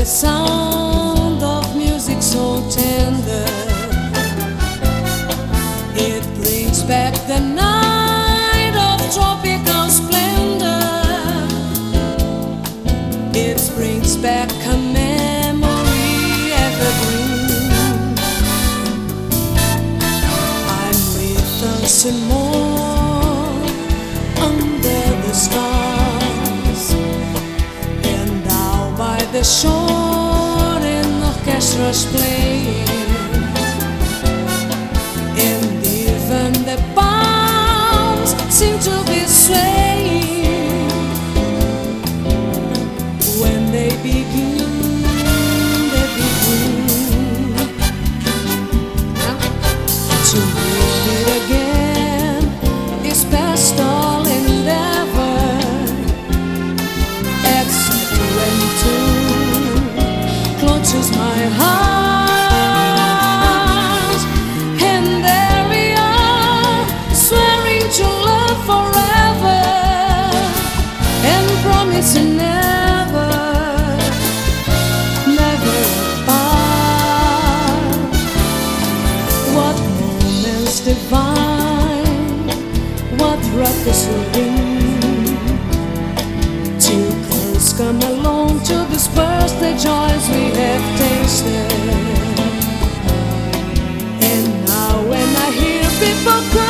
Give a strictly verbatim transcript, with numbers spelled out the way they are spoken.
sound of music so tender. It brings back the night of tropical splendor. It brings back a memory evergreen. I'm with Simone under the stars, and down by the shore an orchestra's playing, and even the palms seem to be swaying when they begin, they begin to meet it again. It's past all endeavor, except when two clutches my heart, and there we are, swearing to love forever and promising never, never apart. What moments divine, what ruckus serene. Two girls come along to disperse the joys we have tasted. And now when I hear people cry,